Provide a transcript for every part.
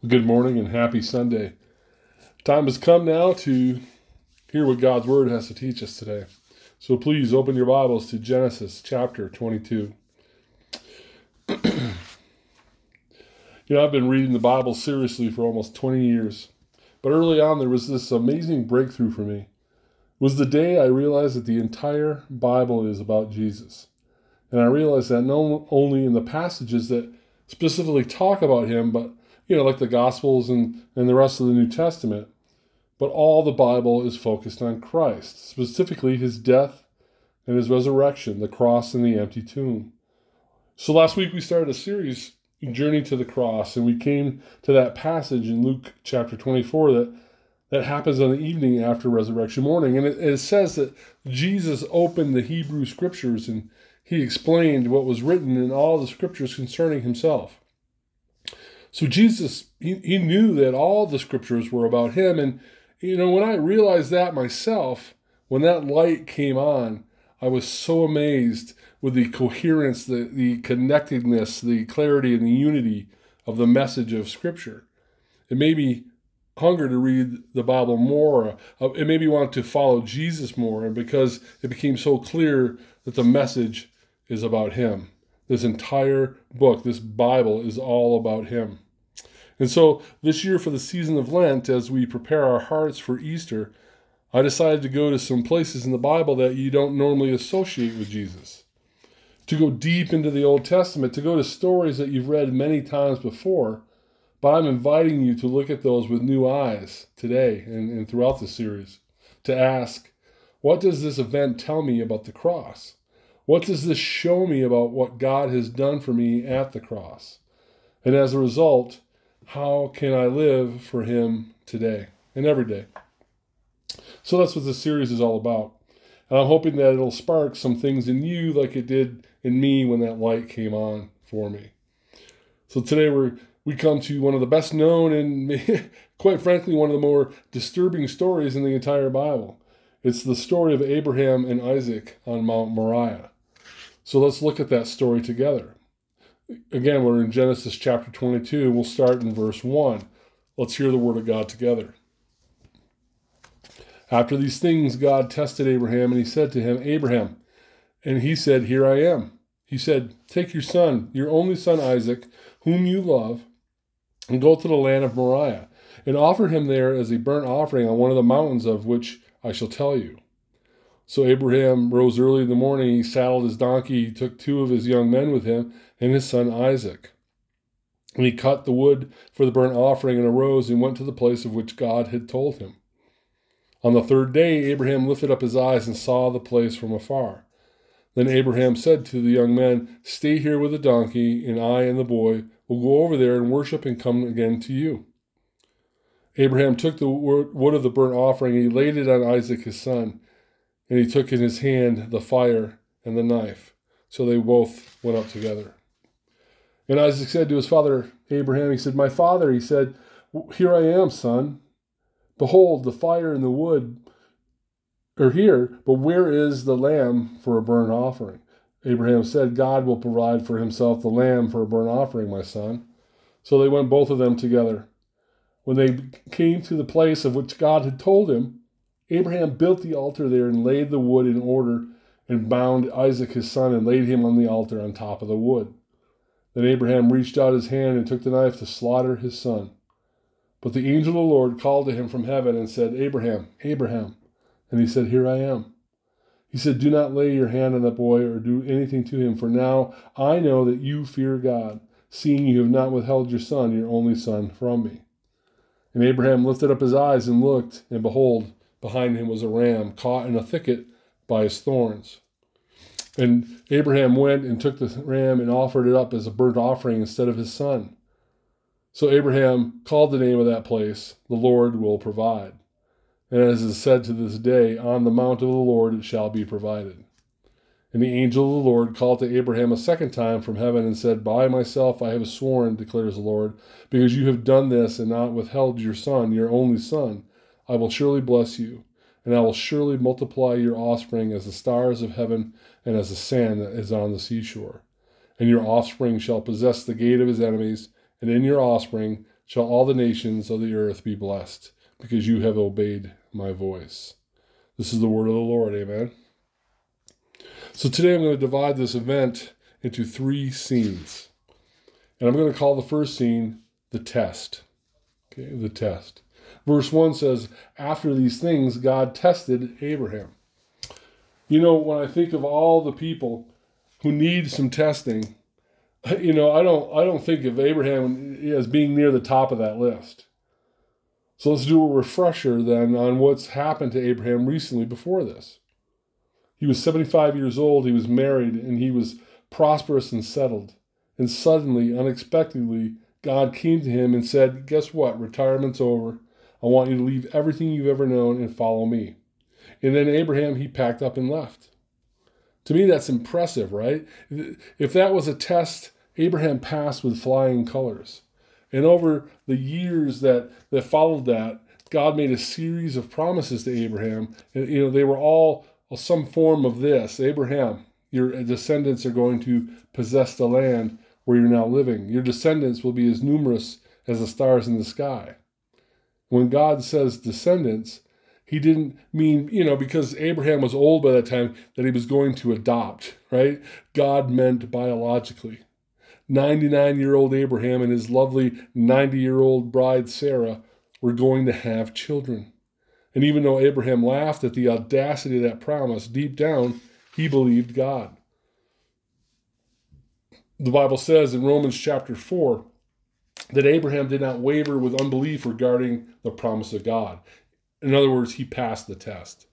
Good morning and happy Sunday. Time has come now to hear what God's Word has to teach us today. So please open your Bibles to Genesis chapter 22. I've been reading the Bible seriously for almost 20 years. But early on, there was this amazing breakthrough for me. It was the day I realized that the entire Bible is about Jesus. And I realized that not only in the passages that specifically talk about him, but like the Gospels and the rest of the New Testament, but all the Bible is focused on Christ, specifically his death and his resurrection, the cross and the empty tomb. So last week we started a series, Journey to the Cross, and we came to that passage in Luke chapter 24 that happens on the evening after resurrection morning. And it says that Jesus opened the Hebrew scriptures and he explained what was written in all the scriptures concerning himself. So Jesus, he knew that all the scriptures were about him. And, when I realized that myself, when that light came on, I was so amazed with the coherence, the connectedness, the clarity, and the unity of the message of Scripture. It made me hunger to read the Bible more. It made me want to follow Jesus more, and because it became so clear that the message is about him. This entire book, this Bible, is all about him. And so this year for the season of Lent, as we prepare our hearts for Easter, I decided to go to some places in the Bible that you don't normally associate with Jesus. To go deep into the Old Testament, to go to stories that you've read many times before, but I'm inviting you to look at those with new eyes today and throughout the series, to ask, what does this event tell me about the cross? What does this show me about what God has done for me at the cross? And as a result, how can I live for him today and every day? So that's what this series is all about. And I'm hoping that it'll spark some things in you like it did in me when that light came on for me. So today we come to one of the best known and quite frankly one of the more disturbing stories in the entire Bible. It's the story of Abraham and Isaac on Mount Moriah. So let's look at that story together. Again, we're in Genesis chapter 22. We'll start in verse 1. Let's hear the word of God together. After these things, God tested Abraham, and he said to him, Abraham. And he said, Here I am. He said, Take your son, your only son Isaac, whom you love, and go to the land of Moriah, and offer him there as a burnt offering on one of the mountains of which I shall tell you. So Abraham rose early in the morning, he saddled his donkey, he took 2 of his young men with him, and his son Isaac. And he cut the wood for the burnt offering and arose and went to the place of which God had told him. On the 3rd day, Abraham lifted up his eyes and saw the place from afar. Then Abraham said to the young men, Stay here with the donkey, and I and the boy will go over there and worship and come again to you. Abraham took the wood of the burnt offering, and he laid it on Isaac his son, and he took in his hand the fire and the knife. So they both went up together. And Isaac said to his father Abraham, he said, My father, he said, Here I am, son. Behold, the fire and the wood are here, but where is the lamb for a burnt offering? Abraham said, God will provide for himself the lamb for a burnt offering, my son. So they went both of them together. When they came to the place of which God had told him, Abraham built the altar there and laid the wood in order and bound Isaac his son and laid him on the altar on top of the wood. Then Abraham reached out his hand and took the knife to slaughter his son. But the angel of the Lord called to him from heaven and said, Abraham, Abraham. And he said, Here I am. He said, Do not lay your hand on the boy or do anything to him, for now I know that you fear God, seeing you have not withheld your son, your only son, from me. And Abraham lifted up his eyes and looked, and behold, behind him was a ram caught in a thicket by his thorns. And Abraham went and took the ram and offered it up as a burnt offering instead of his son. So Abraham called the name of that place, The Lord Will Provide. And as is said to this day, On the mount of the Lord it shall be provided. And the angel of the Lord called to Abraham a second time from heaven and said, By myself I have sworn, declares the Lord, because you have done this and not withheld your son, your only son, I will surely bless you, and I will surely multiply your offspring as the stars of heaven and as the sand that is on the seashore. And your offspring shall possess the gate of his enemies, and in your offspring shall all the nations of the earth be blessed, because you have obeyed my voice. This is the word of the Lord. Amen. So today I'm going to divide this event into 3 scenes. And I'm going to call the first scene the test. Okay, the test. Verse 1 says, after these things, God tested Abraham. You know, when I think of all the people who need some testing, you know, I don't think of Abraham as being near the top of that list. So let's do a refresher then on what's happened to Abraham recently before this. He was 75 years old, he was married, and he was prosperous and settled. And suddenly, unexpectedly, God came to him and said, guess what? Retirement's over. I want you to leave everything you've ever known and follow me. And then Abraham, he packed up and left. To me, that's impressive, right? If that was a test, Abraham passed with flying colors. And over the years that followed that, God made a series of promises to Abraham. And, you know, they were all some form of this. Abraham, your descendants are going to possess the land where you're now living. Your descendants will be as numerous as the stars in the sky. When God says descendants, he didn't mean, you know, because Abraham was old by that time, that he was going to adopt, right? God meant biologically. 99-year-old Abraham and his lovely 90-year-old bride Sarah were going to have children. And even though Abraham laughed at the audacity of that promise, deep down, he believed God. The Bible says in Romans chapter 4 that Abraham did not waver with unbelief regarding the promise of God. In other words, he passed the test.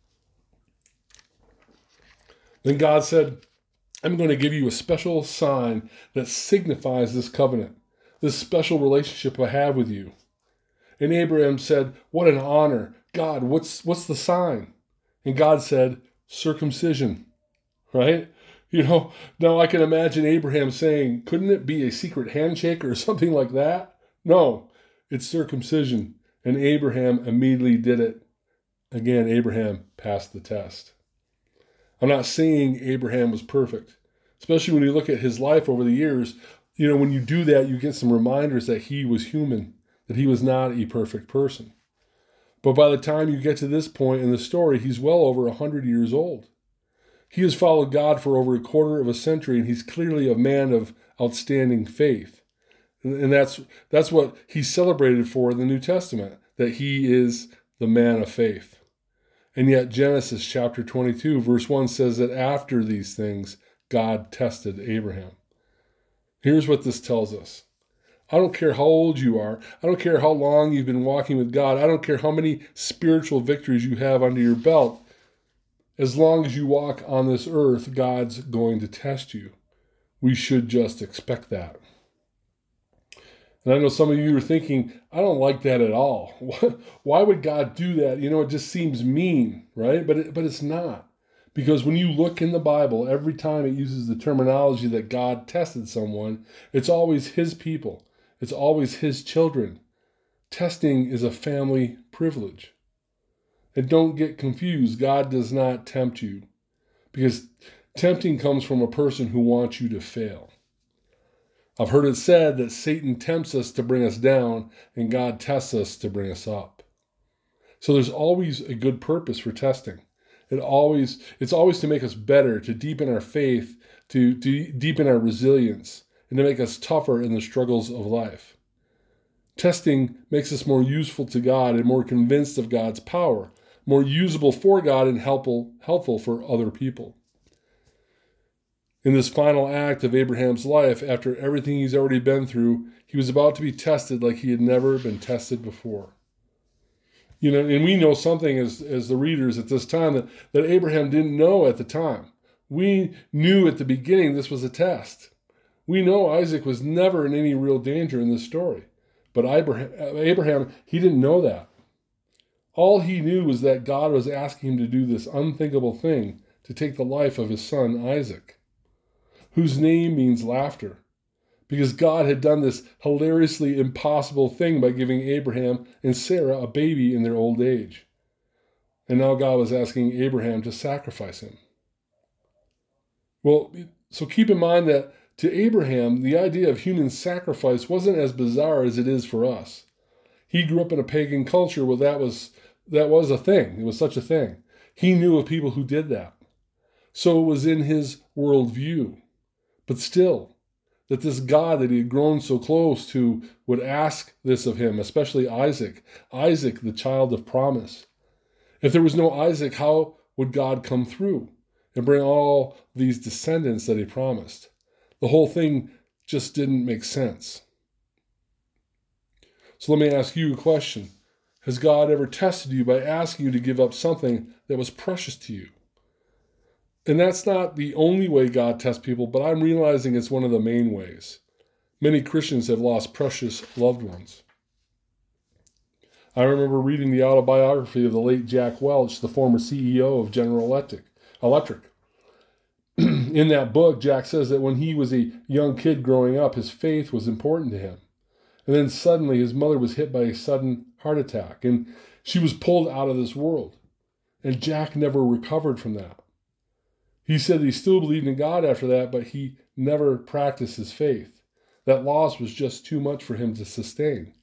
Then God said, I'm going to give you a special sign that signifies this covenant, this special relationship I have with you. And Abraham said, what an honor. God, what's the sign? And God said, circumcision, right? You know, now I can imagine Abraham saying, couldn't it be a secret handshake or something like that? No, it's circumcision. And Abraham immediately did it. Again, Abraham passed the test. I'm not saying Abraham was perfect, especially when you look at his life over the years. You know, when you do that, you get some reminders that he was human, that he was not a perfect person. But by the time you get to this point in the story, he's well over 100 years old. He has followed God for over a quarter of a century, and he's clearly a man of outstanding faith. And that's what he's celebrated for in the New Testament, that he is the man of faith. And yet Genesis chapter 22, verse 1 says that after these things, God tested Abraham. Here's what this tells us. I don't care how old you are. I don't care how long you've been walking with God. I don't care how many spiritual victories you have under your belt. As long as you walk on this earth, God's going to test you. We should just expect that. And I know some of you are thinking, I don't like that at all. Why would God do that? You know, it just seems mean, right? But it's not. Because when you look in the Bible, every time it uses the terminology that God tested someone, it's always his people. It's always his children. Testing is a family privilege. And don't get confused. God does not tempt you. Because tempting comes from a person who wants you to fail. I've heard it said that Satan tempts us to bring us down, and God tests us to bring us up. So there's always a good purpose for testing. It's always to make us better, to deepen our faith, to deepen our resilience, and to make us tougher in the struggles of life. Testing makes us more useful to God and more convinced of God's power, more usable for God and helpful for other people. In this final act of Abraham's life, after everything he's already been through, he was about to be tested like he had never been tested before. You know, and we know something as the readers at this time that Abraham didn't know at the time. We knew at the beginning this was a test. We know Isaac was never in any real danger in this story. But Abraham, he didn't know that. All he knew was that God was asking him to do this unthinkable thing, to take the life of his son Isaac, whose name means laughter, because God had done this hilariously impossible thing by giving Abraham and Sarah a baby in their old age. And now God was asking Abraham to sacrifice him. Well, so keep in mind that to Abraham, the idea of human sacrifice wasn't as bizarre as it is for us. He grew up in a pagan culture where that was a thing. It was such a thing. He knew of people who did that. So it was in his worldview. But still, that this God that he had grown so close to would ask this of him, especially Isaac, the child of promise. If there was no Isaac, how would God come through and bring all these descendants that he promised? The whole thing just didn't make sense. So let me ask you a question. Has God ever tested you by asking you to give up something that was precious to you? And that's not the only way God tests people, but I'm realizing it's one of the main ways. Many Christians have lost precious loved ones. I remember reading the autobiography of the late Jack Welch, the former CEO of General Electric. In that book, Jack says that when he was a young kid growing up, his faith was important to him. And then suddenly his mother was hit by a sudden heart attack, and she was pulled out of this world. And Jack never recovered from that. He said he still believed in God after that, but he never practiced his faith. That loss was just too much for him to sustain.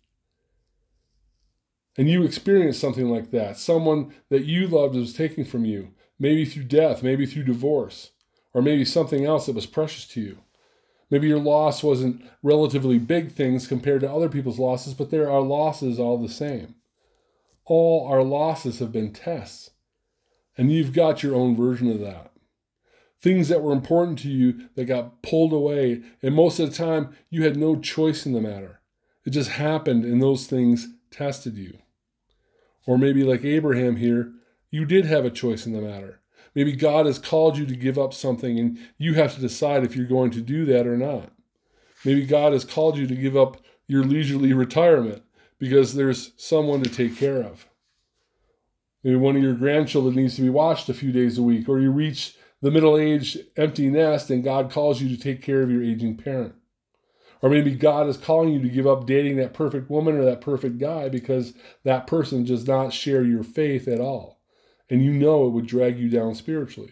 And you experienced something like that. Someone that you loved was taken from you, maybe through death, maybe through divorce, or maybe something else that was precious to you. Maybe your loss wasn't relatively big things compared to other people's losses, but there are losses all the same. All our losses have been tests, and you've got your own version of that. Things that were important to you that got pulled away, and most of the time you had no choice in the matter. It just happened, and those things tested you. Or maybe like Abraham here, you did have a choice in the matter. Maybe God has called you to give up something and you have to decide if you're going to do that or not. Maybe God has called you to give up your leisurely retirement because there's someone to take care of. Maybe one of your grandchildren needs to be watched a few days a week, or you reach the middle-aged empty nest and God calls you to take care of your aging parent. Or maybe God is calling you to give up dating that perfect woman or that perfect guy because that person does not share your faith at all. And you know it would drag you down spiritually.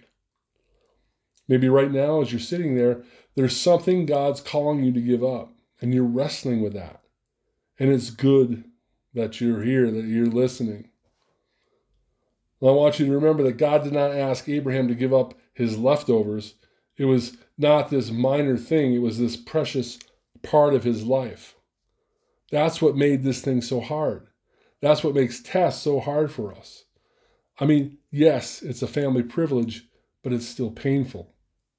Maybe right now as you're sitting there, there's something God's calling you to give up. And you're wrestling with that. And it's good that you're here, that you're listening. Well, I want you to remember that God did not ask Abraham to give up his leftovers. It was not this minor thing. It was this precious part of his life. That's what made this thing so hard. That's what makes tests so hard for us. I mean, yes, it's a family privilege, but it's still painful.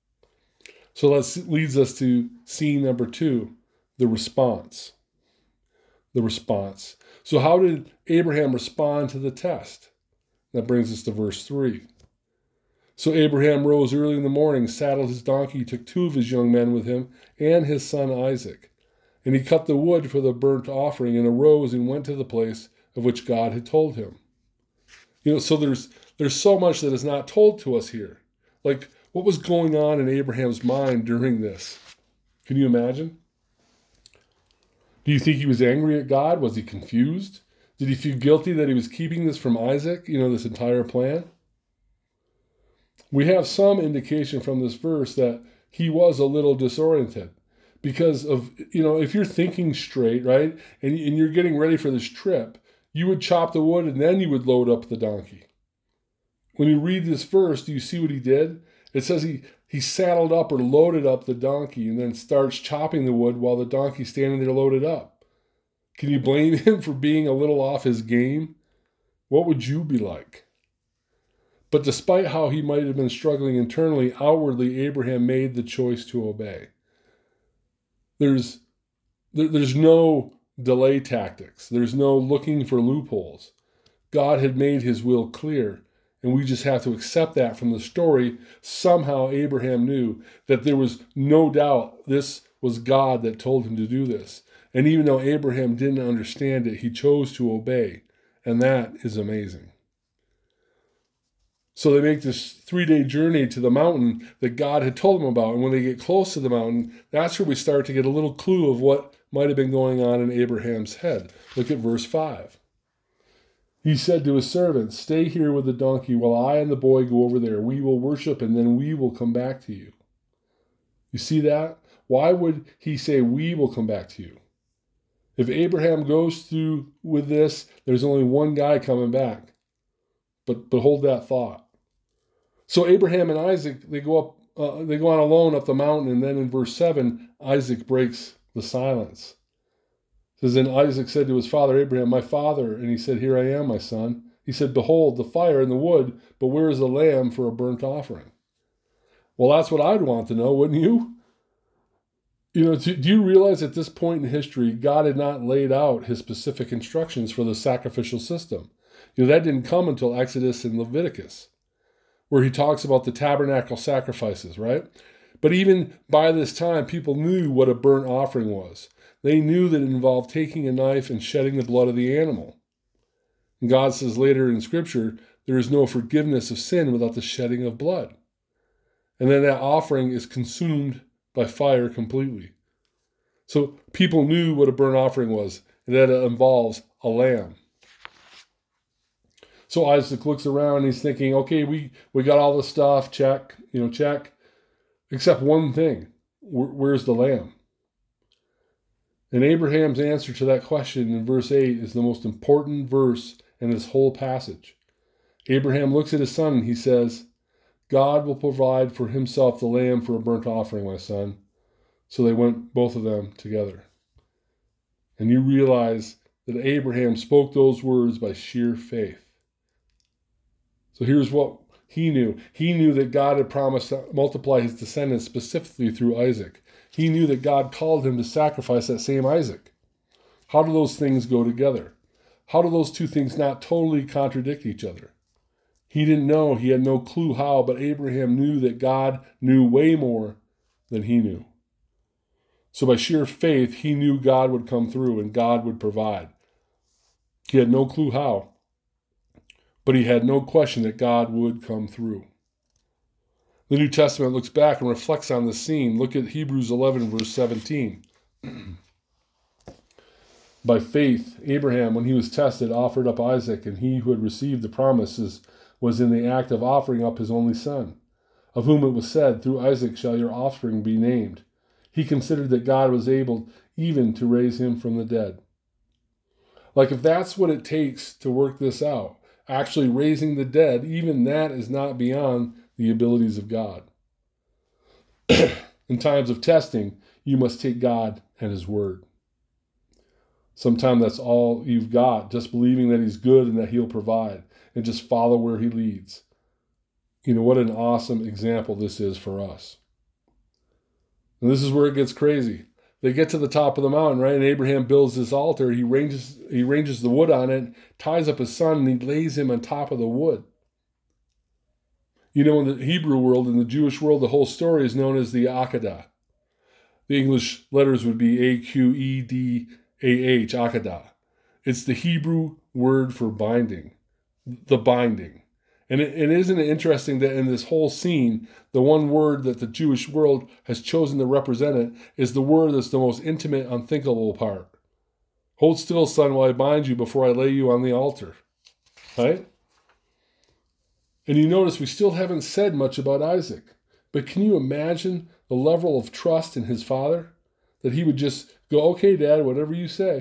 So that leads us to scene number 2, the response. The response. So how did Abraham respond to the test? That brings us to verse 3. So Abraham rose early in the morning, saddled his donkey, took 2 of his young men with him, and his son Isaac. And he cut the wood for the burnt offering, and arose and went to the place of which God had told him. So there's so much that is not told to us here. Like, what was going on in Abraham's mind during this? Can you imagine? Do you think he was angry at God? Was he confused? Did he feel guilty that he was keeping this from Isaac, this entire plan? We have some indication from this verse that he was a little disoriented because of, if you're thinking straight, right, and you're getting ready for this trip, you would chop the wood and then you would load up the donkey. When you read this verse, do you see what he did? It says he saddled up or loaded up the donkey and then starts chopping the wood while the donkey's standing there loaded up. Can you blame him for being a little off his game? What would you be like? But despite how he might have been struggling internally, outwardly, Abraham made the choice to obey. There's no delay tactics. There's no looking for loopholes. God had made his will clear, and we just have to accept that from the story. Somehow Abraham knew that there was no doubt this was God that told him to do this. And even though Abraham didn't understand it, he chose to obey. And that is amazing. So they make this 3-day journey to the mountain that God had told them about. And when they get close to the mountain, that's where we start to get a little clue of what might have been going on in Abraham's head. Look at verse 5. He said to his servants, "Stay here with the donkey while I and the boy go over there. We will worship and then we will come back to you." You see that? Why would he say, we will come back to you? If Abraham goes through with this, there's only one guy coming back. But hold that thought. So Abraham and Isaac, they go on alone up the mountain, and then in verse 7, Isaac breaks the silence. It says, then Isaac said to his father Abraham, my father, and he said, here I am, my son. He said, behold, the fire and the wood, but where is the lamb for a burnt offering? Well, that's what I'd want to know, wouldn't you? Do you realize at this point in history, God had not laid out his specific instructions for the sacrificial system? That didn't come until Exodus and Leviticus, where he talks about the tabernacle sacrifices, right? But even by this time, people knew what a burnt offering was. They knew that it involved taking a knife and shedding the blood of the animal. And God says later in Scripture, there is no forgiveness of sin without the shedding of blood. And then that offering is consumed by fire completely. So people knew what a burnt offering was, and that it involves a lamb. So Isaac looks around and he's thinking, okay, we got all the stuff, check, check. Except one thing, where's the lamb? And Abraham's answer to that question in verse 8 is the most important verse in this whole passage. Abraham looks at his son and he says, God will provide for himself the lamb for a burnt offering, my son. So they went, both of them, together. And you realize that Abraham spoke those words by sheer faith. So here's what he knew. He knew that God had promised to multiply his descendants specifically through Isaac. He knew that God called him to sacrifice that same Isaac. How do those things go together? How do those two things not totally contradict each other? He didn't know. He had no clue how, but Abraham knew that God knew way more than he knew. So by sheer faith, he knew God would come through and God would provide. He had no clue how, but he had no question that God would come through. The New Testament looks back and reflects on the scene. Look at Hebrews 11, verse 17. By faith, Abraham, when he was tested, offered up Isaac, and he who had received the promises was in the act of offering up his only son, of whom it was said, through Isaac shall your offspring be named. He considered that God was able even to raise him from the dead. Like if that's what it takes to work this out, actually raising the dead, even that is not beyond the abilities of God. In times of testing, you must take God and his word. Sometimes that's all you've got, just believing that he's good and that he'll provide, and just follow where he leads. What an awesome example this is for us. And this is where it gets crazy. They get to the top of the mountain, right? And Abraham builds this altar. He ranges the wood on it, ties up his son, and he lays him on top of the wood. In the Hebrew world, in the Jewish world, the whole story is known as the Akedah. The English letters would be Aqedah, Akedah. It's the Hebrew word for binding, the binding. And isn't it interesting that in this whole scene, the one word that the Jewish world has chosen to represent it is the word that's the most intimate, unthinkable part. Hold still, son, while I bind you before I lay you on the altar. Right? And you notice we still haven't said much about Isaac. But can you imagine the level of trust in his father? That he would just go, okay, Dad, whatever you say.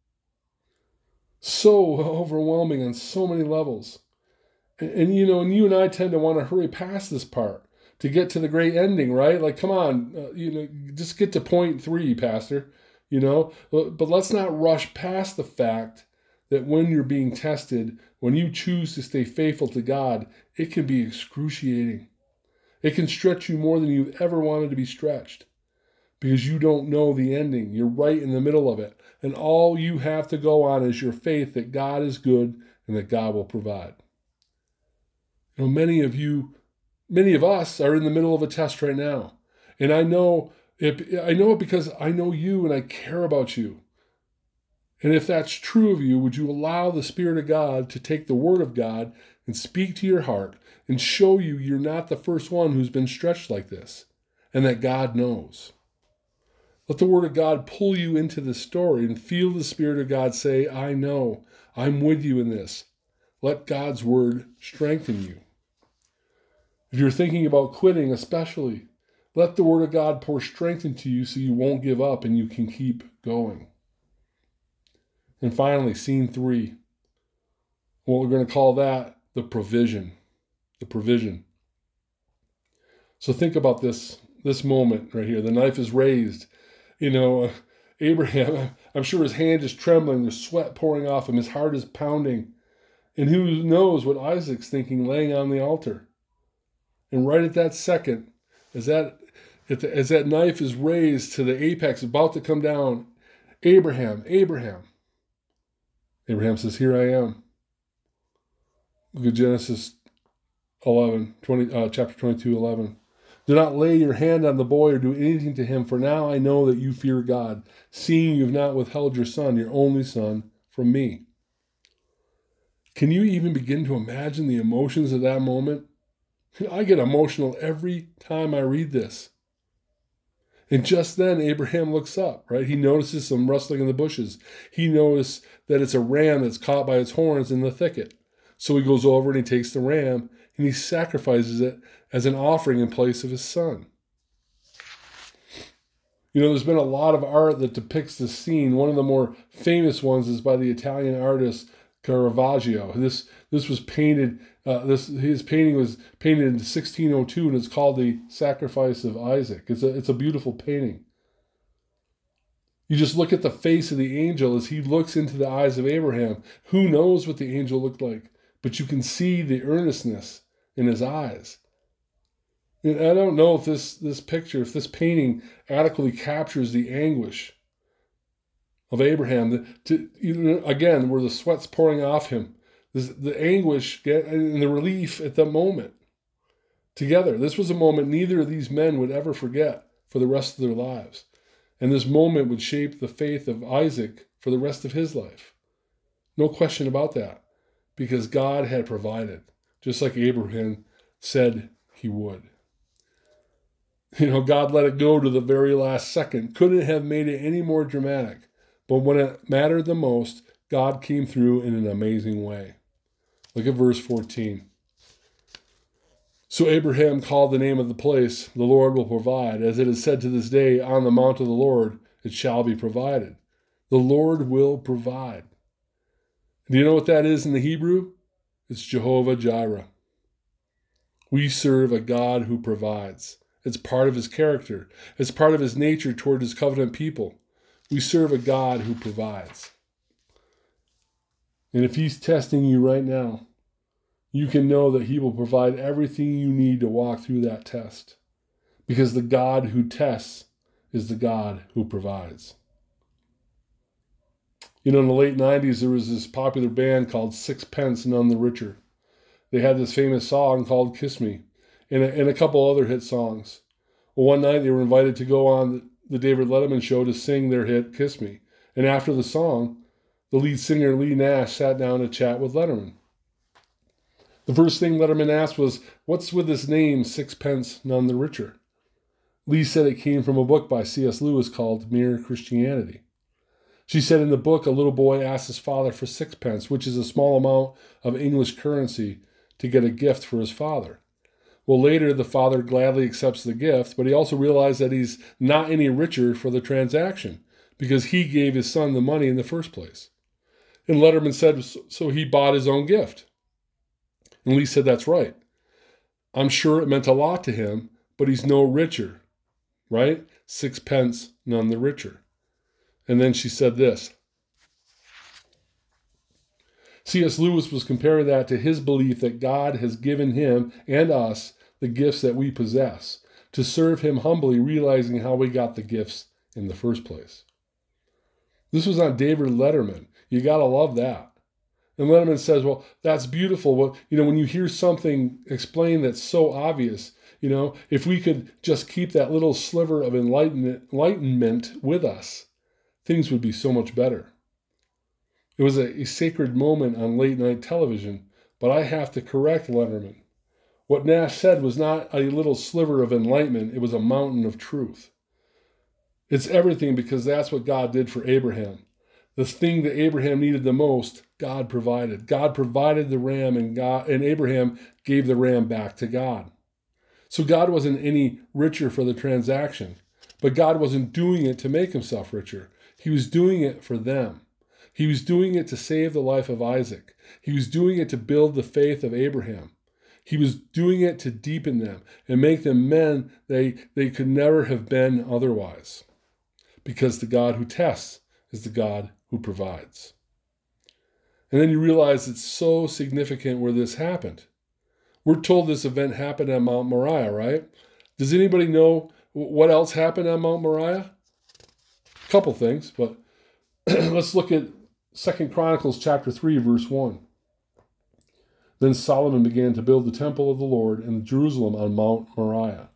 So overwhelming on so many levels. And you and I tend to want to hurry past this part to get to the great ending, right? Like, come on, just get to point 3, Pastor, But let's not rush past the fact that when you're being tested, when you choose to stay faithful to God, it can be excruciating. It can stretch you more than you've ever wanted to be stretched because you don't know the ending. You're right in the middle of it. And all you have to go on is your faith that God is good and that God will provide. Many of us are in the middle of a test right now. And I know it because I know you and I care about you. And if that's true of you, would you allow the Spirit of God to take the Word of God and speak to your heart and show you you're not the first one who's been stretched like this and that God knows? Let the Word of God pull you into this story and feel the Spirit of God say, I know, I'm with you in this. Let God's Word strengthen you. If you're thinking about quitting especially, Let the word of God pour strength into you so you won't give up and you can keep going. And finally, scene 3. What we're going to call that the provision. The provision. So think about this moment right here. The knife is raised. Abraham, I'm sure his hand is trembling. There's sweat pouring off him. His heart is pounding. And who knows what Isaac's thinking laying on the altar. And right at that second, as that knife is raised to the apex, about to come down, Abraham says, "Here I am." Look at Genesis 11, chapter 22, 11. "Do not lay your hand on the boy or do anything to him, for now I know that you fear God, seeing you have not withheld your son, your only son, from me." Can you even begin to imagine the emotions of that moment? I get emotional every time I read this. And just then, Abraham looks up, right? He notices some rustling in the bushes. He notices that it's a ram that's caught by its horns in the thicket. So he goes over and he takes the ram and he sacrifices it as an offering in place of his son. There's been a lot of art that depicts this scene. One of the more famous ones is by the Italian artist Caravaggio. This was painted. His painting was painted in 1602, and it's called "The Sacrifice of Isaac." It's a beautiful painting. You just look at the face of the angel as he looks into the eyes of Abraham. Who knows what the angel looked like? But you can see the earnestness in his eyes. And I don't know if this picture, if this painting adequately captures the anguish of Abraham, again, where the sweat's pouring off him, the anguish and the relief at that moment together. This was a moment neither of these men would ever forget for the rest of their lives. And this moment would shape the faith of Isaac for the rest of his life. No question about that, because God had provided, just like Abraham said he would. God let it go to the very last second. Couldn't have made it any more dramatic. But when it mattered the most, God came through in an amazing way. Look at verse 14. "So Abraham called the name of the place, 'The Lord will provide,' as it is said to this day, 'On the mount of the Lord it shall be provided.'" The Lord will provide. Do you know what that is in the Hebrew? It's Jehovah Jireh. We serve a God who provides. It's part of his character. It's part of his nature toward his covenant people. We serve a God who provides. And if he's testing you right now, you can know that he will provide everything you need to walk through that test. Because the God who tests is the God who provides. In the late 90s, there was this popular band called Sixpence None the Richer. They had this famous song called "Kiss Me," and a couple other hit songs. Well, one night they were invited to go on the David Letterman show to sing their hit "Kiss Me." And after the song, the lead singer Lee Nash sat down to chat with Letterman. The first thing Letterman asked was, "What's with this name, Sixpence None the Richer?" Lee said it came from a book by C.S. Lewis called Mere Christianity. She said in the book, a little boy asked his father for sixpence, which is a small amount of English currency, to get a gift for his father. Well, later the father gladly accepts the gift, but he also realized that he's not any richer for the transaction because he gave his son the money in the first place. And Letterman said, so he bought his own gift. And Lee said, "That's right. I'm sure it meant a lot to him, but he's no richer," right? Sixpence, none the richer. And then she said this. C.S. Lewis was comparing that to his belief that God has given him and us the gifts that we possess, to serve him humbly, realizing how we got the gifts in the first place. This was on David Letterman. You got to love that. And Letterman says, well, that's beautiful. Well, when you hear something explained that's so obvious, if we could just keep that little sliver of enlightenment with us, things would be so much better. It was a sacred moment on late night television, but I have to correct Letterman. What Nash said was not a little sliver of enlightenment, it was a mountain of truth. It's everything because that's what God did for Abraham. The thing that Abraham needed the most, God provided. God provided the ram, and Abraham gave the ram back to God. So God wasn't any richer for the transaction, but God wasn't doing it to make himself richer. He was doing it for them. He was doing it to save the life of Isaac. He was doing it to build the faith of Abraham. He was doing it to deepen them and make them men they could never have been otherwise. Because the God who tests is the God who provides. And then you realize it's so significant where this happened. We're told this event happened at Mount Moriah, right? Does anybody know what else happened at Mount Moriah? A couple things, but let's look at 2 Chronicles chapter 3, verse 1. Then Solomon began to build the temple of the Lord in Jerusalem on Mount Moriah.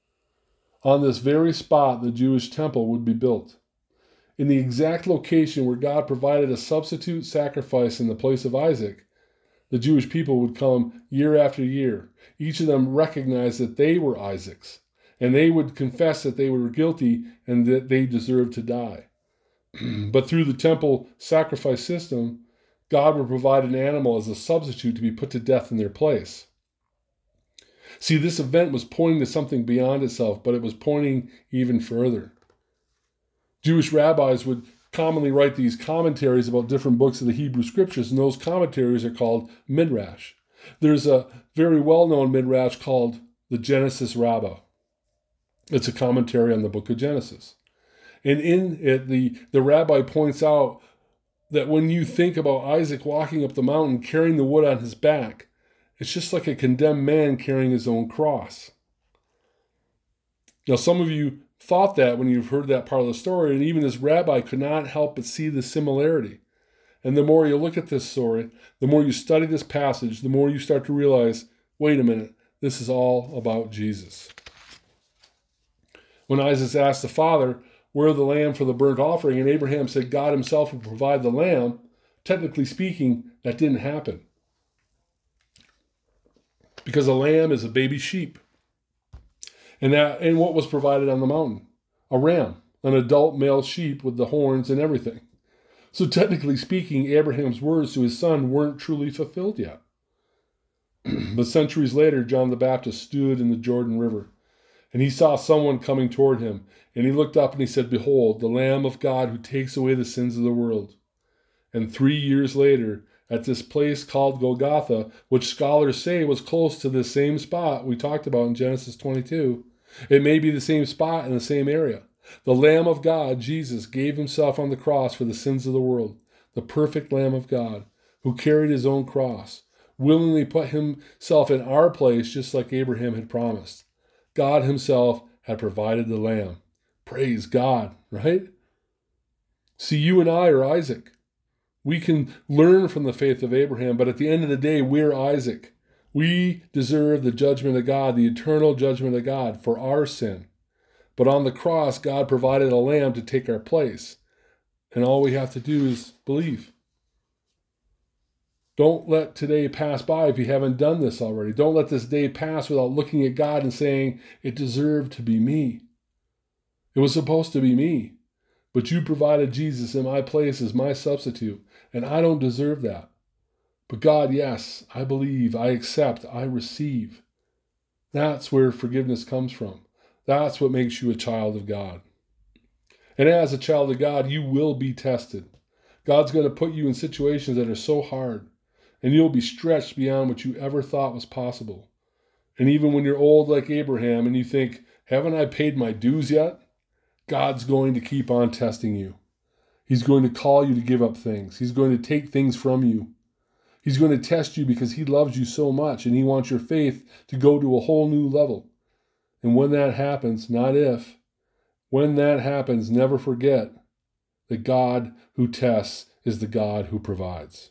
On this very spot, the Jewish temple would be built. In the exact location where God provided a substitute sacrifice in the place of Isaac, the Jewish people would come year after year. Each of them recognized that they were Isaac's, and they would confess that they were guilty and that they deserved to die. But through the temple sacrifice system, God would provide an animal as a substitute to be put to death in their place. See, this event was pointing to something beyond itself, but it was pointing even further. Jewish rabbis would commonly write these commentaries about different books of the Hebrew Scriptures, and those commentaries are called Midrash. There's a very well-known Midrash called the Genesis Rabbah. It's a commentary on the book of Genesis. And in it, the rabbi points out that when you think about Isaac walking up the mountain carrying the wood on his back, it's just like a condemned man carrying his own cross. Now, some of you thought that when you've heard that part of the story, and even this rabbi could not help but see the similarity. And the more you look at this story, the more you study this passage, the more you start to realize, wait a minute, this is all about Jesus. When Isaac asked the father, where the lamb for the burnt offering, and Abraham said God himself would provide the lamb, technically speaking, that didn't happen. Because a lamb is a baby sheep. And what was provided on the mountain? A ram, an adult male sheep with the horns and everything. So technically speaking, Abraham's words to his son weren't truly fulfilled yet. But centuries later, John the Baptist stood in the Jordan River, and he saw someone coming toward him, and he looked up and he said, "Behold, the Lamb of God who takes away the sins of the world." And 3 years later, at this place called Golgotha, which scholars say was close to the same spot we talked about in Genesis 22, it may be the same spot in the same area. The Lamb of God, Jesus, gave himself on the cross for the sins of the world, the perfect Lamb of God, who carried his own cross, willingly put himself in our place just like Abraham had promised. God himself had provided the lamb. Praise God, right? See, you and I are Isaac. We can learn from the faith of Abraham, but at the end of the day, we're Isaac. We deserve the judgment of God, the eternal judgment of God for our sin. But on the cross, God provided a lamb to take our place. And all we have to do is believe. Don't let today pass by if you haven't done this already. Don't let this day pass without looking at God and saying, it deserved to be me. It was supposed to be me. But you provided Jesus in my place as my substitute, and I don't deserve that. But God, yes, I believe, I accept, I receive. That's where forgiveness comes from. That's what makes you a child of God. And as a child of God, you will be tested. God's going to put you in situations that are so hard, and you'll be stretched beyond what you ever thought was possible. And even when you're old like Abraham and you think, haven't I paid my dues yet? God's going to keep on testing you. He's going to call you to give up things. He's going to take things from you. He's going to test you because he loves you so much and he wants your faith to go to a whole new level. And when that happens, not if, when that happens, never forget that God who tests is the God who provides.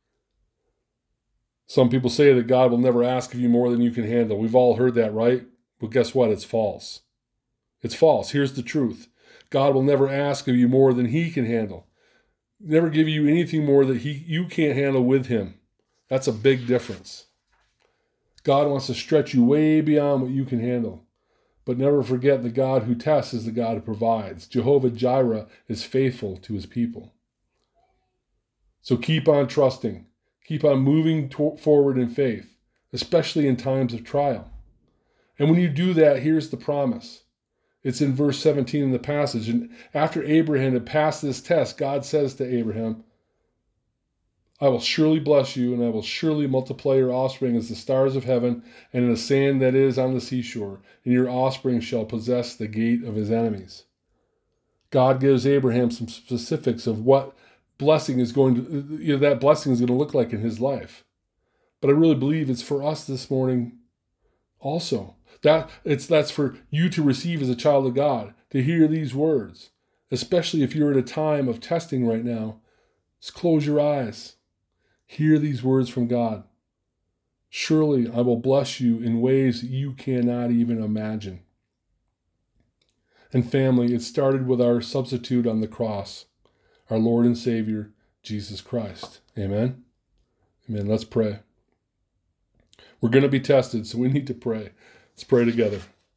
Some people say that God will never ask of you more than you can handle. We've all heard that, right? But guess what? It's false. It's false. Here's the truth. God will never ask of you more than he can handle. Never give you anything more that you can't handle with him. That's a big difference. God wants to stretch you way beyond what you can handle. But never forget the God who tests is the God who provides. Jehovah Jireh is faithful to his people. So keep on trusting. Keep on moving forward in faith, especially in times of trial. And when you do that, here's the promise. It's in verse 17 in the passage. And after Abraham had passed this test, God says to Abraham, I will surely bless you, and I will surely multiply your offspring as the stars of heaven and the sand that is on the seashore, and your offspring shall possess the gate of his enemies. God gives Abraham some specifics of what blessing is going to, that blessing is going to look like in his life. But I really believe it's for us this morning also. That's for you to receive as a child of God, to hear these words, especially if you're at a time of testing right now. Just close your eyes. Hear these words from God. Surely I will bless you in ways that you cannot even imagine. And family, it started with our substitute on the cross, our Lord and Savior, Jesus Christ. Amen? Amen. Let's pray. We're going to be tested, so we need to pray. Let's pray together.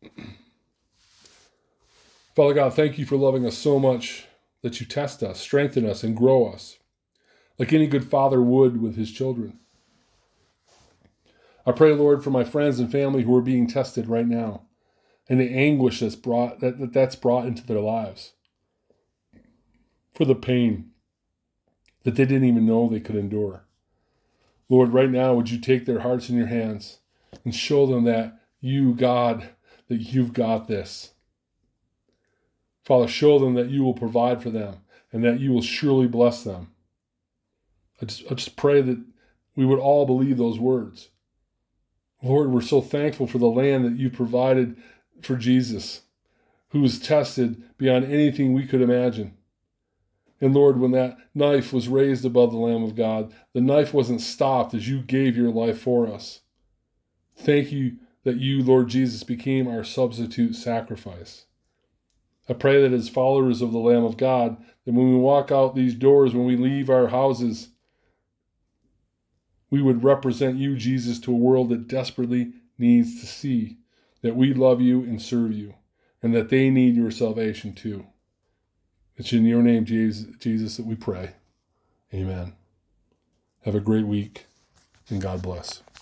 Father God, thank you for loving us so much that you test us, strengthen us, and grow us, like any good father would with his children. I pray, Lord, for my friends and family who are being tested right now, and the anguish that's brought into their lives, for the pain that they didn't even know they could endure. Lord, right now, would you take their hearts in your hands and show them that you, God, that you've got this. Father, show them that you will provide for them and that you will surely bless them. I just pray that we would all believe those words. Lord, we're so thankful for the land that you provided for Jesus, who was tested beyond anything we could imagine. And Lord, when that knife was raised above the Lamb of God, the knife wasn't stopped as you gave your life for us. Thank you that you, Lord Jesus, became our substitute sacrifice. I pray that as followers of the Lamb of God, that when we walk out these doors, when we leave our houses, we would represent you, Jesus, to a world that desperately needs to see that we love you and serve you, and that they need your salvation too. It's in your name, Jesus, that we pray. Amen. Have a great week, and God bless.